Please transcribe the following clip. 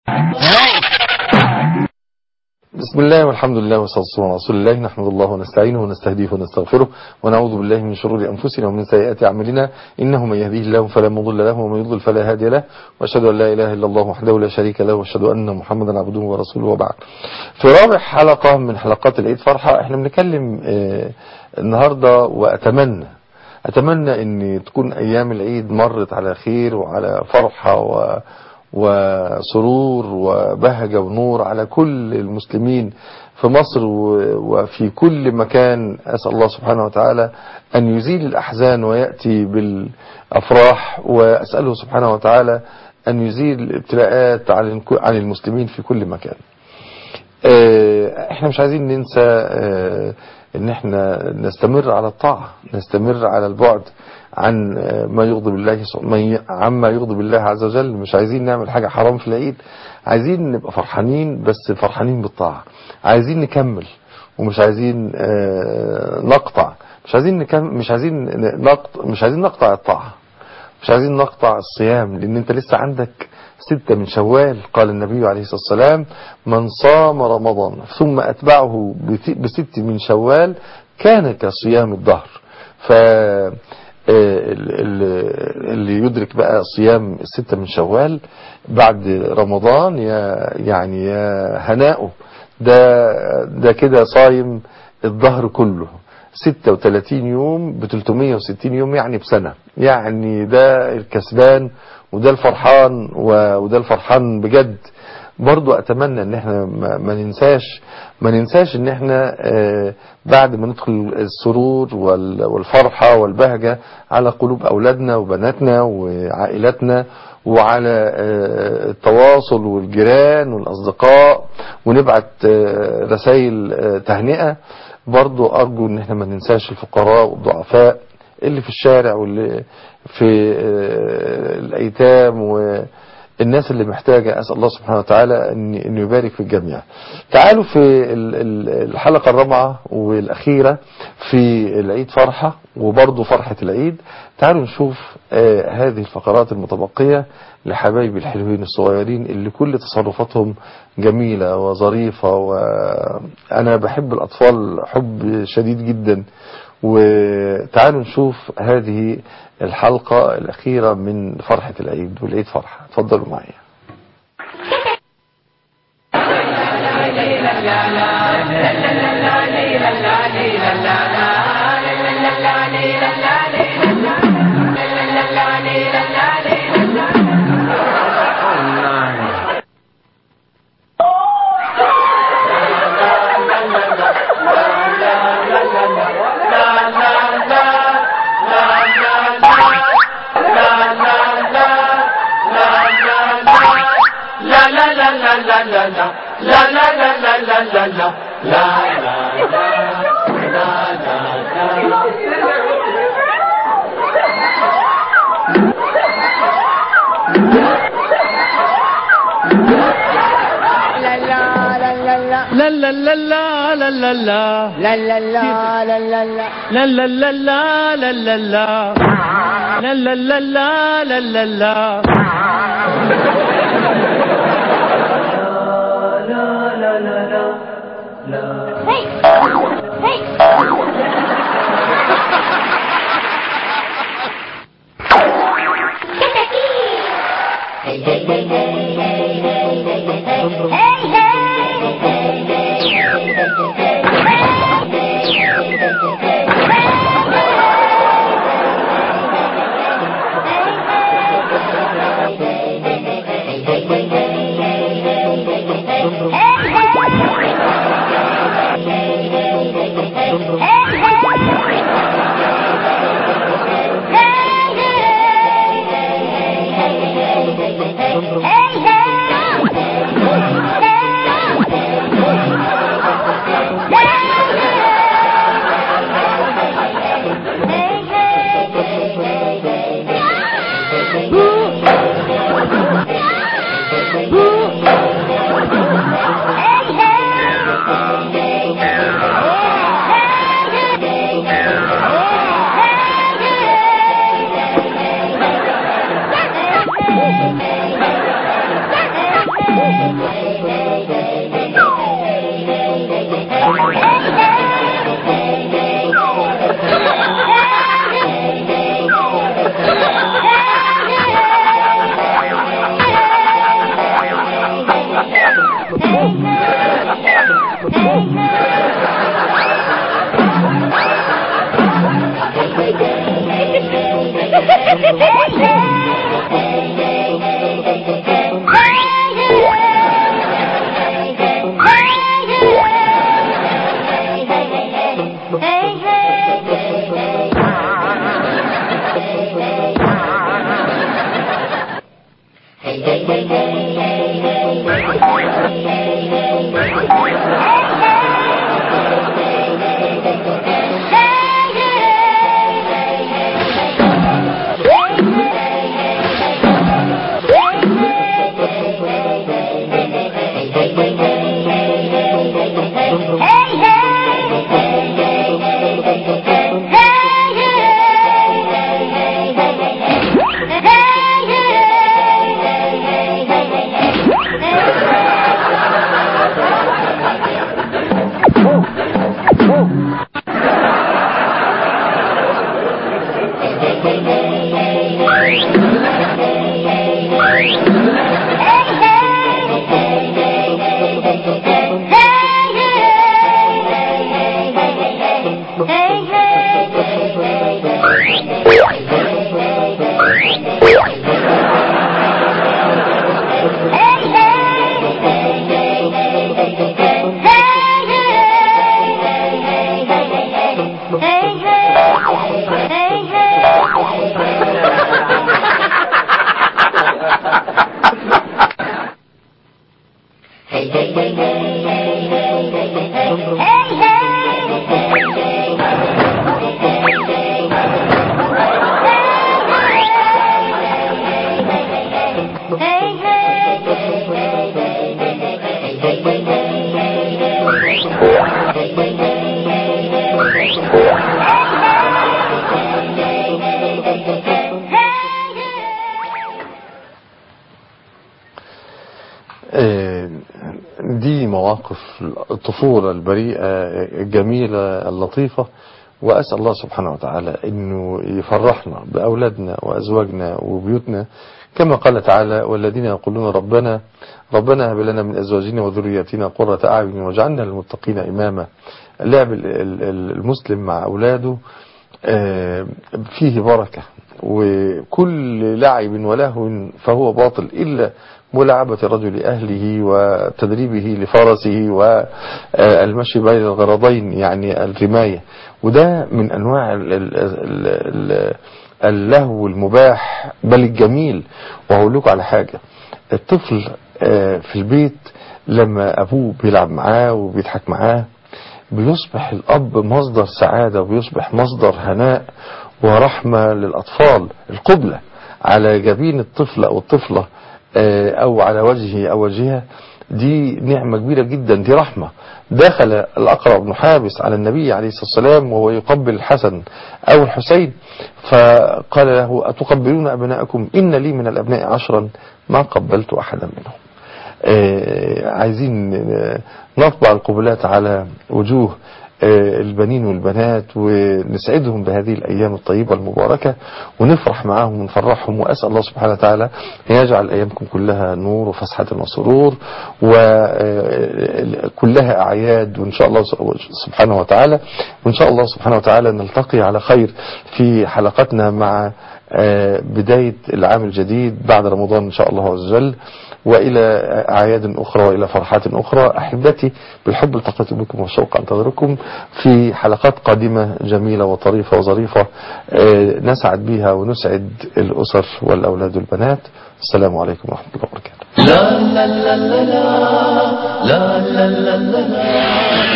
بسم الله والحمد لله والصلاة والسلام على رسول الله. نحمد الله ونستعينه ونستهديه ونستغفره ونعوذ بالله من شرور أنفسنا ومن سيئات أعمالنا، إنه من يهديه الله فلا مضل له ومن يضلل فلا هادي له، وأشهد أن لا إله إلا الله وحده لا شريك له، وأشهد أن محمدا عبده ورسوله، وبعد. في رابع حلقة من حلقات العيد فرحة احنا بنتكلم النهاردة، أتمنى أن تكون أيام العيد مرت على خير وعلى فرحة وسرور وبهجة ونور على كل المسلمين في مصر وفي كل مكان. أسأل الله سبحانه وتعالى أن يزيل الأحزان ويأتي بالأفراح، وأسأله سبحانه وتعالى أن يزيل الابتلاءات عن المسلمين في كل مكان. احنا مش عايزين ننسى ان احنا نستمر على الطاعة، نستمر على البعد عن عما يغضب الله عز وجل. مش عايزين نعمل حاجة حرام في العيد، عايزين نبقى فرحانين، بس فرحانين بالطاعة. عايزين نكمل ومش عايزين نقطع، مش عايزين نقطع الطاعة، مش عايزين نقطع الصيام، لان انت لسه عندك 6 من شوال. قال النبي عليه الصلاة والسلام: من صام رمضان ثم أتبعه ب6 من شوال كان كصيام الدهر. اللي يدرك بقى صيام 6 من شوال بعد رمضان يا هناؤه، ده كده صايم الدهر كله، 36 يوم ب360 يوم، يعني بسنة. يعني ده الكسبان وده الفرحان بجد. برضو اتمنى ان احنا ما ننساش ان احنا بعد ما ندخل السرور والفرحة والبهجة على قلوب اولادنا وبناتنا وعائلاتنا، وعلى التواصل والجيران والاصدقاء، ونبعت رسائل تهنئة. برضو ارجو ان احنا ما ننساش الفقراء والضعفاء اللي في الشارع، واللي في الايتام والناس اللي محتاجة. أسأل الله سبحانه وتعالى أن يبارك في الجميع. تعالوا في الحلقة الرابعة والأخيرة في العيد فرحة، وبرضو فرحة العيد. تعالوا نشوف هذه الفقرات المتبقية لحبايبي الحلوين الصغيرين اللي كل تصرفاتهم جميلة وظريفة، وأنا بحب الأطفال حب شديد جدا. وتعالوا نشوف هذه الحلقة الأخيرة من فرحة العيد والعيد فرحة. تفضلوا معي. دي مواقف الطفولة البريئة الجميلة اللطيفة، وأسأل الله سبحانه وتعالى أنه يفرحنا بأولادنا وأزواجنا وبيوتنا كما قال تعالى: والذين يقولون ربنا هب لنا من أزواجنا وذرياتنا قرة أعين واجعلنا للمتقين إماما. اللعب المسلم مع أولاده فيه بركة، وكل لعب ولهو فهو باطل إلا ملاعبة الرجل أهله وتدريبه لفرسه والمشي بين الغرضين يعني الرماية. وده من أنواع اللهو المباح بل الجميل. وهقول لكم على حاجة: الطفل في البيت لما أبوه بيلعب معاه وبيضحك معاه بيصبح الأب مصدر سعادة وبيصبح مصدر هناء ورحمة للأطفال. القبلة على جبين الطفل أو الطفلة أو على وجهه أو وجهها دي نعمة كبيرة جدا، دي رحمة. دخل الأقرع بن حابس على النبي عليه الصلاة والسلام وهو يقبل الحسن أو الحسين، فقال له: أتقبلون أبناءكم؟ إن لي من الأبناء 10 ما قبلت أحدا منهم. عايزين نطبع القبلات على وجوه البنين والبنات ونسعدهم بهذه الأيام الطيبة المباركة ونفرح معهم ونفرحهم. وأسأل الله سبحانه وتعالى أن يجعل أيامكم كلها نور وفسحة وسرور وكلها أعياد، وإن شاء الله سبحانه وتعالى وإن شاء الله سبحانه وتعالى نلتقي على خير في حلقتنا مع بداية العام الجديد بعد رمضان إن شاء الله عز وجل، وإلى أعياد أخرى وإلى فرحات أخرى. أحبتي بالحب التقيت بكم والشوق أنتظركم في حلقات قادمة جميلة وطريفة وظريفة نسعد بها ونسعد الأسر والأولاد والبنات. السلام عليكم ورحمة الله وبركاته. لا لا لا لا لا لا لا لا لا